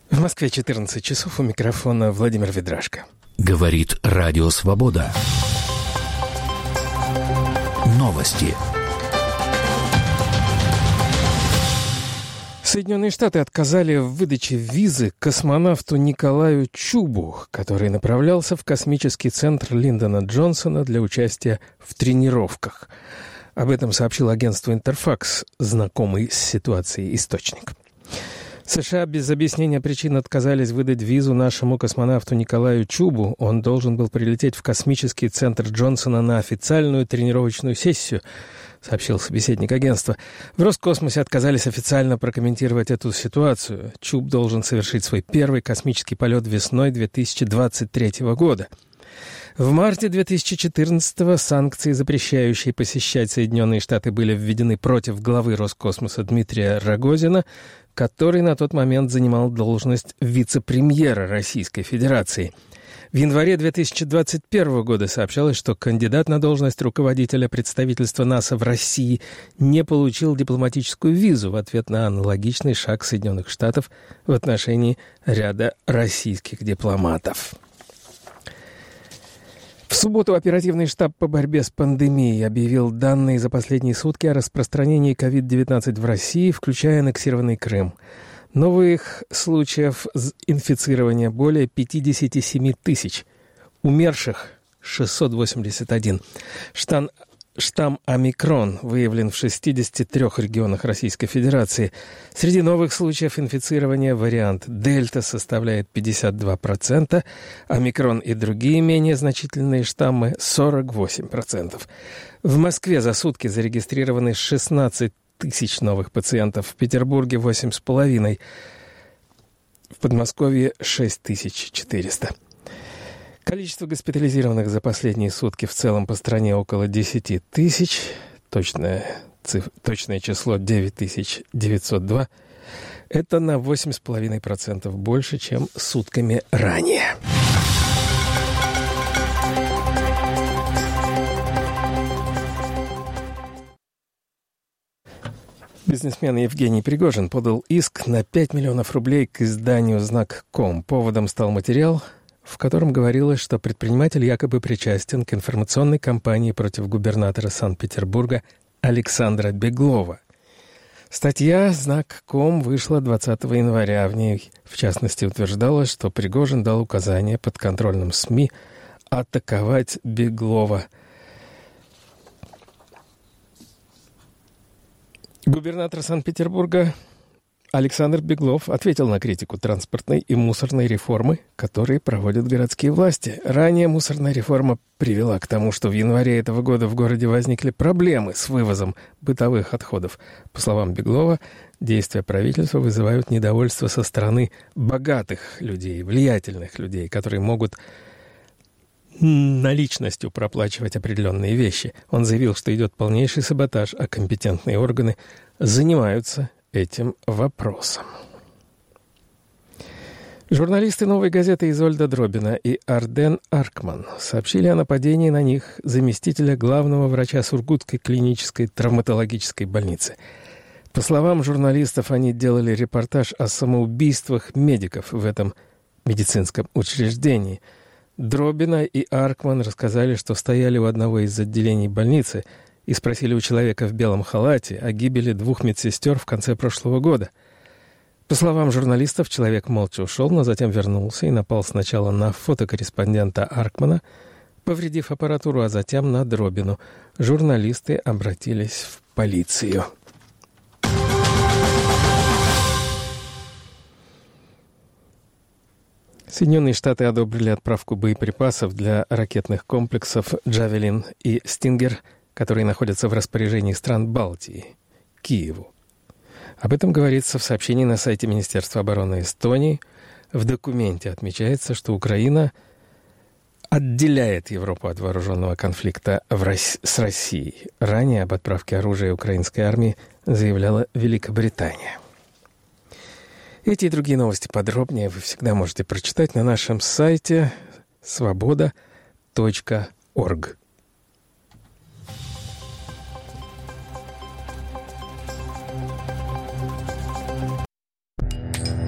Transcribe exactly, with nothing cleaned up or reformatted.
В Москве четырнадцать часов, у микрофона Владимир Ведрашко. Говорит Радио Свобода. Новости. Соединенные Штаты отказали в выдаче визы космонавту Николаю Чубу, который направлялся в космический центр Линдона Джонсона для участия в тренировках. Об этом сообщил агентству «Интерфакс», знакомый с ситуацией источник. США без объяснения причин отказались выдать визу нашему космонавту Николаю Чубу. Он должен был прилететь в космический центр Джонсона на официальную тренировочную сессию, сообщил собеседник агентства. В Роскосмосе отказались официально прокомментировать эту ситуацию. Чуб должен совершить свой первый космический полет весной две тысячи двадцать третьего года. В марте две тысячи четырнадцатого санкции, запрещающие посещать Соединенные Штаты, были введены против главы Роскосмоса Дмитрия Рогозина, который на тот момент занимал должность вице-премьера Российской Федерации. В январе две тысячи двадцать первого года сообщалось, что кандидат на должность руководителя представительства НАСА в России не получил дипломатическую визу в ответ на аналогичный шаг Соединенных Штатов в отношении ряда российских дипломатов. В субботу оперативный штаб по борьбе с пандемией объявил данные за последние сутки о распространении ковид девятнадцать в России, включая аннексированный Крым. Новых случаев инфицирования более пятьдесят семь тысяч. Умерших шестьсот восемьдесят один. Штам, штамм омикрон выявлен в шестидесяти трёх регионах Российской Федерации. Среди новых случаев инфицирования вариант дельта составляет пятьдесят два процента, омикрон и другие менее значительные штаммы сорок восемь процентов. В Москве за сутки зарегистрированы шестнадцать тысяч новых пациентов, в Петербурге восемь с половиной, в Подмосковье шесть тысяч четыреста. Количество госпитализированных за последние сутки в целом по стране около десять тысяч, точное, циф... точное число девять тысяч девятьсот два. Это на восемь с половиной процентов больше, чем сутками ранее. Бизнесмен Евгений Пригожин подал иск на пять миллионов рублей к изданию «Знак ком». Поводом стал материал, в котором говорилось, что предприниматель якобы причастен к информационной кампании против губернатора Санкт-Петербурга Александра Беглова. Статья «Знак ком» вышла двадцатого января. В ней, в частности, утверждалось, что Пригожин дал указание подконтрольным СМИ атаковать Беглова. Губернатор Санкт-Петербурга Александр Беглов ответил на критику транспортной и мусорной реформы, которые проводят городские власти. Ранее мусорная реформа привела к тому, что в январе этого года в городе возникли проблемы с вывозом бытовых отходов. По словам Беглова, действия правительства вызывают недовольство со стороны богатых людей, влиятельных людей, которые могут наличностью проплачивать определенные вещи. Он заявил, что идет полнейший саботаж, а компетентные органы занимаются этим вопросом. Журналисты «Новой газеты» Изольда Дробина и Арден Аркман сообщили о нападении на них заместителя главного врача Сургутской клинической травматологической больницы. По словам журналистов, они делали репортаж о самоубийствах медиков в этом медицинском учреждении. Дробина и Аркман рассказали, что стояли у одного из отделений больницы и спросили у человека в белом халате о гибели двух медсестер в конце прошлого года. По словам журналистов, человек молча ушел, но затем вернулся и напал сначала на фотокорреспондента Аркмана, повредив аппаратуру, а затем на Дробину. Журналисты обратились в полицию. Соединенные Штаты одобрили отправку боеприпасов для ракетных комплексов «Джавелин» и «Стингер», которые находятся в распоряжении стран Балтии, Киеву. Об этом говорится в сообщении на сайте Министерства обороны Эстонии. В документе отмечается, что Украина отделяет Европу от вооруженного конфликта в Рос... с Россией. Ранее об отправке оружия украинской армии заявляла Великобритания. Эти и другие новости подробнее вы всегда можете прочитать на нашем сайте свобода точка орг.